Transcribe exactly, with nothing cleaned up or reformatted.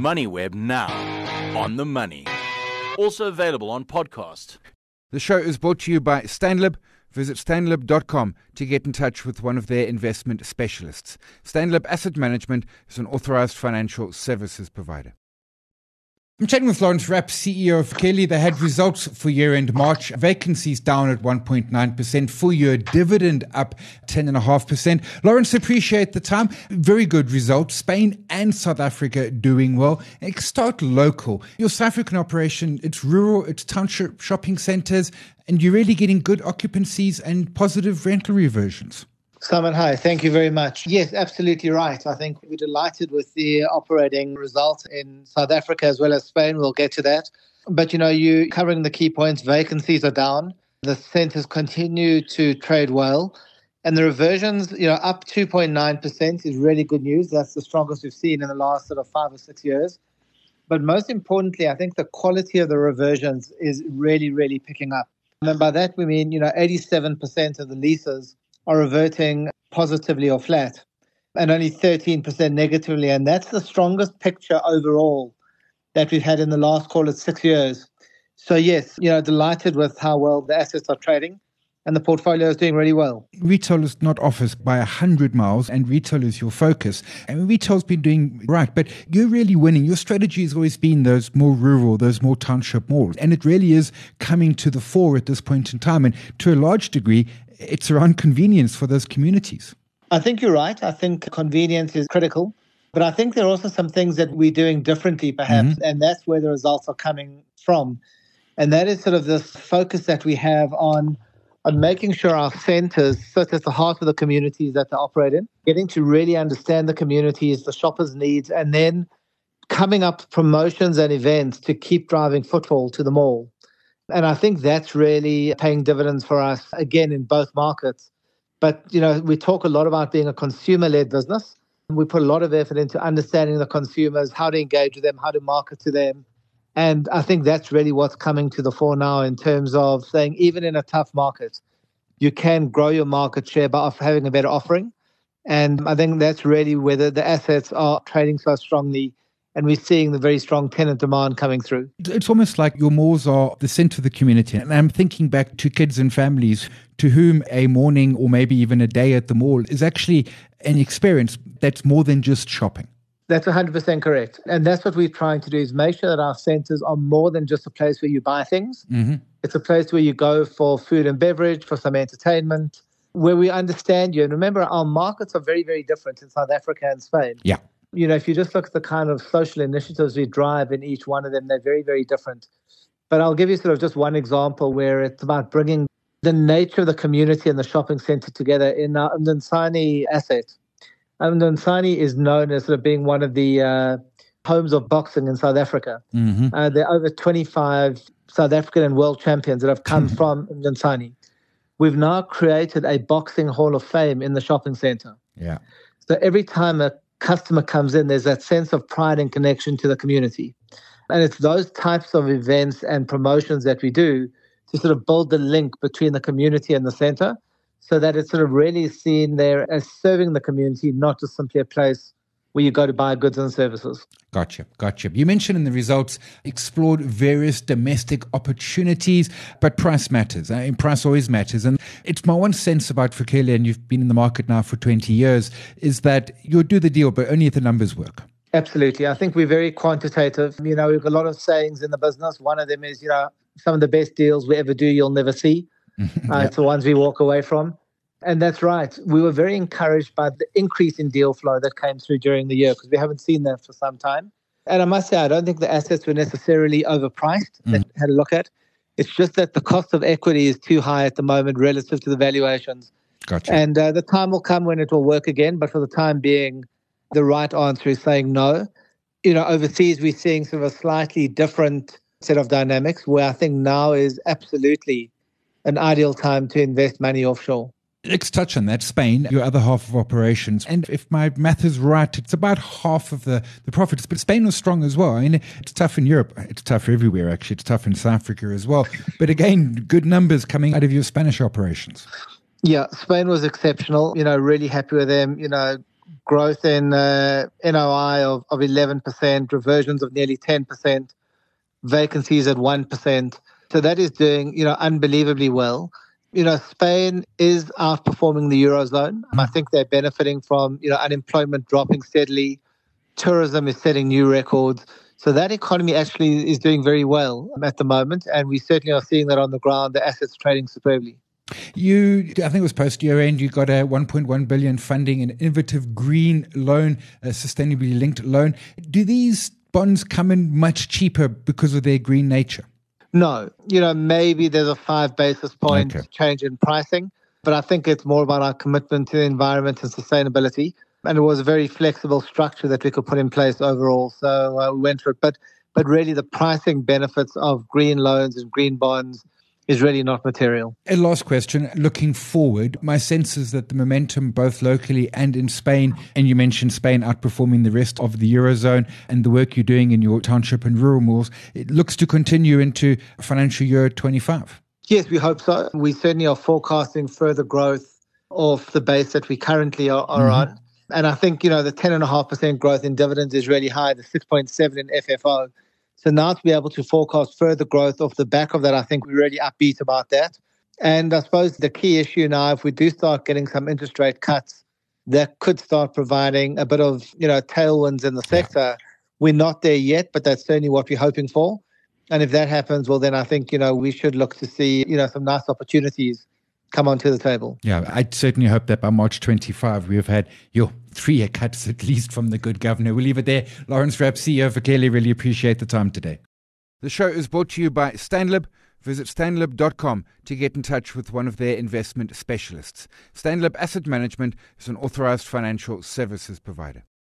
MoneyWeb now. On the money. Also available on podcast. The show is brought to you by Stanlib. Visit stanlib dot com to get in touch with one of their investment specialists. Stanlib Asset Management is an authorized financial services provider. I'm chatting with Lawrence Rapp, C E O of Vukile. They had results for year-end March. Vacancies down at one point nine percent. Full-year dividend up ten point five percent. Lawrence, appreciate the time. Very good results. Spain and South Africa doing well. Let's start local. Your South African operation, it's rural, it's township shopping centres, and you're really getting good occupancies and positive rental reversions. Simon, hi. Thank you very much. Yes, absolutely right. I think we're delighted with the operating results in South Africa as well as Spain. We'll get to that. But, you know, you covering the key points. Vacancies are down. The centres continue to trade well. And the reversions, you know, up two point nine percent is really good news. That's the strongest we've seen in the last sort of five or six years. But most importantly, I think the quality of the reversions is really, really picking up. And by that, we mean, you know, eighty-seven percent of the leases are reverting positively or flat, and only thirteen percent negatively. And that's the strongest picture overall that we've had in the last, call it, six years. So yes, you know, delighted with how well the assets are trading, and the portfolio is doing really well. Retail is not office by a hundred miles, and retail is your focus. I mean, retail's been doing right, but you're really winning. Your strategy has always been those more rural, those more township malls, and it really is coming to the fore at this point in time. And to a large degree, it's around convenience for those communities. I think you're right. I think convenience is critical. But I think there are also some things that we're doing differently, perhaps, mm-hmm. and that's where the results are coming from. And that is sort of this focus that we have on, on making sure our centres sit at the heart of the communities that they operate in, getting to really understand the communities, the shoppers' needs, and then coming up with promotions and events to keep driving footfall to the mall. And I think that's really paying dividends for us, again, in both markets. But, you know, we talk a lot about being a consumer-led business. We put a lot of effort into understanding the consumers, how to engage with them, how to market to them. And I think that's really what's coming to the fore now in terms of saying, even in a tough market, you can grow your market share by having a better offering. And I think that's really where the, the assets are trading so strongly. And we're seeing the very strong tenant demand coming through. It's almost like your malls are the centre of the community. And I'm thinking back to kids and families to whom a morning or maybe even a day at the mall is actually an experience that's more than just shopping. That's one hundred percent correct. And that's what we're trying to do, is make sure that our centres are more than just a place where you buy things. Mm-hmm. It's a place where you go for food and beverage, for some entertainment, where we understand you. And remember, our markets are very, very different in South Africa and Spain. Yeah. You know, if you just look at the kind of social initiatives we drive in each one of them, they're very, very different. But I'll give you sort of just one example where it's about bringing the nature of the community and the shopping centre together in our Mdantsane asset. Mdantsane is known as sort of being one of the uh, homes of boxing in South Africa. Mm-hmm. Uh, there are over twenty-five South African and world champions that have come from Mdantsane. We've now created a boxing hall of fame in the shopping centre. Yeah. So every time a customer comes in, there's that sense of pride and connection to the community. And it's those types of events and promotions that we do to sort of build the link between the community and the centre, so that it's sort of really seen there as serving the community, not just simply a place where you go to buy goods and services. Gotcha, gotcha. You mentioned in the results, explored various domestic opportunities, but price matters. I mean, price always matters. And it's my one sense about Vukile, and you've been in the market now for twenty years, is that you'll do the deal, but only if the numbers work. Absolutely. I think we're very quantitative. You know, we've got a lot of sayings in the business. One of them is, you know, some of the best deals we ever do, you'll never see. uh, yep. It's the ones we walk away from. And that's right. We were very encouraged by the increase in deal flow that came through during the year, because we haven't seen that for some time. And I must say, I don't think the assets were necessarily overpriced mm. that we had a look at. It's just that the cost of equity is too high at the moment relative to the valuations. Gotcha. And uh, the time will come when it will work again. But for the time being, the right answer is saying no. You know, overseas, we're seeing sort of a slightly different set of dynamics, where I think now is absolutely an ideal time to invest money offshore. Let's touch on that. Spain, your other half of operations. And if my math is right, it's about half of the, the profits. But Spain was strong as well. I mean, it's tough in Europe. It's tough everywhere, actually. It's tough in South Africa as well. But again, good numbers coming out of your Spanish operations. Yeah, Spain was exceptional. You know, really happy with them. You know, growth in uh, N O I of, of eleven percent, reversions of nearly ten percent, vacancies at one percent. So that is doing, you know, unbelievably well. You know, Spain is outperforming the Eurozone. I think they're benefiting from, you know, unemployment dropping steadily. Tourism is setting new records. So that economy actually is doing very well at the moment. And we certainly are seeing that on the ground, the assets trading superbly. You, I think it was post year end, you got a one point one billion funding, an innovative green loan, a sustainably linked loan. Do these bonds come in much cheaper because of their green nature? No. You know, maybe there's a five basis point Okay. change in pricing, but I think it's more about our commitment to the environment and sustainability. And it was a very flexible structure that we could put in place overall. So uh, we went for it. But, but really the pricing benefits of green loans and green bonds is really not material. A last question, looking forward, my sense is that the momentum both locally and in Spain, and you mentioned Spain outperforming the rest of the Eurozone, and the work you're doing in your township and rural malls, it looks to continue into financial year twenty-five. Yes, we hope so. We certainly are forecasting further growth off the base that we currently are, are mm-hmm. on. And I think, you know, the ten point five percent growth in dividends is really high, the six point seven in F F O. So now to be able to forecast further growth off the back of that, I think we're really upbeat about that. And I suppose the key issue now, if we do start getting some interest rate cuts, that could start providing a bit of, you know, tailwinds in the sector. Yeah. We're not there yet, but that's certainly what we're hoping for. And if that happens, well, then I think, you know, we should look to see, you know, some nice opportunities come onto the table. Yeah, I certainly hope that by March twenty-fifth, we have had your three cuts at least from the good governor. We'll leave it there. Lawrence Rapp, C E O for Clearly, really appreciate the time today. The show is brought to you by Stanlib. Visit stanlib dot com to get in touch with one of their investment specialists. Stanlib Asset Management is an authorized financial services provider.